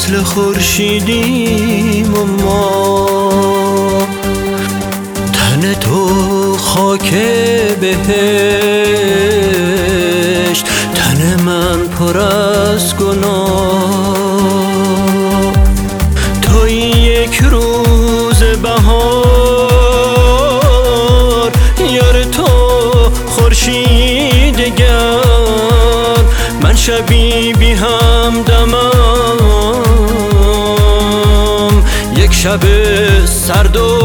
مثل خورشیدیم و ما، تن تو خاک بهشت، تن من پر از گناه. توی یک روز بهار، یار تو خورشید گرم، من شبی بی همدمم، یک شب سرد و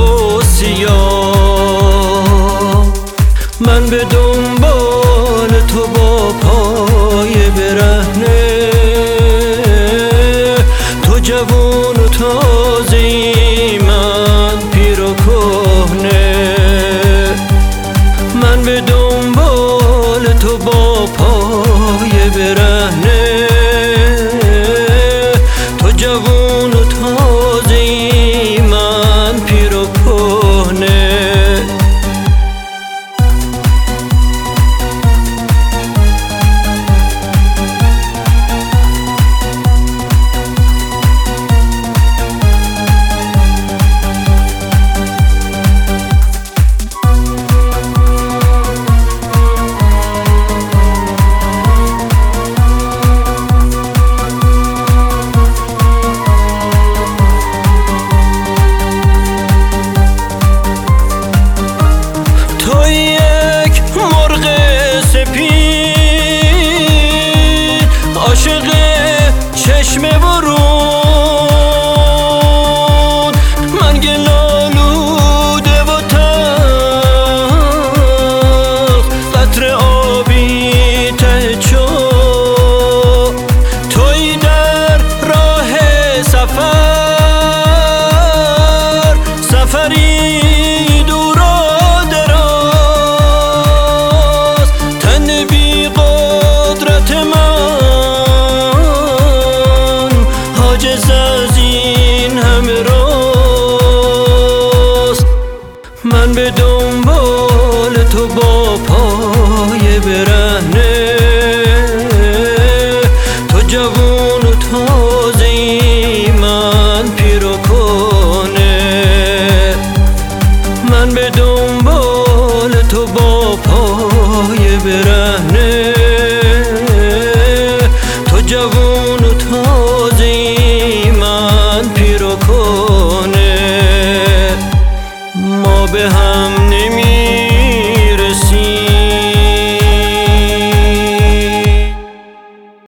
سیاه. من به دنبال تو با پای برهنه، تو جوان و تازه‌ای، من پیر و کهنه. من به دنبال تو با پای برهنه، تو جوان و تازه‌ای، من پیر و کهنه. عاشق چشم ورود، من گل آلوده و تلخ، قطره آبی ته چاه. توی در راه سفر، سفری دور و دراز، تن بی قدرت من عاجز از این همه راست. من به دنبال تو با پای برهنه، تو جوان و تازه‌ای، من پیر و کهنه. من به دنبال تو با پای برهنه، تو جوان و تازه‌ای، من پیر و کهنه. ما به هم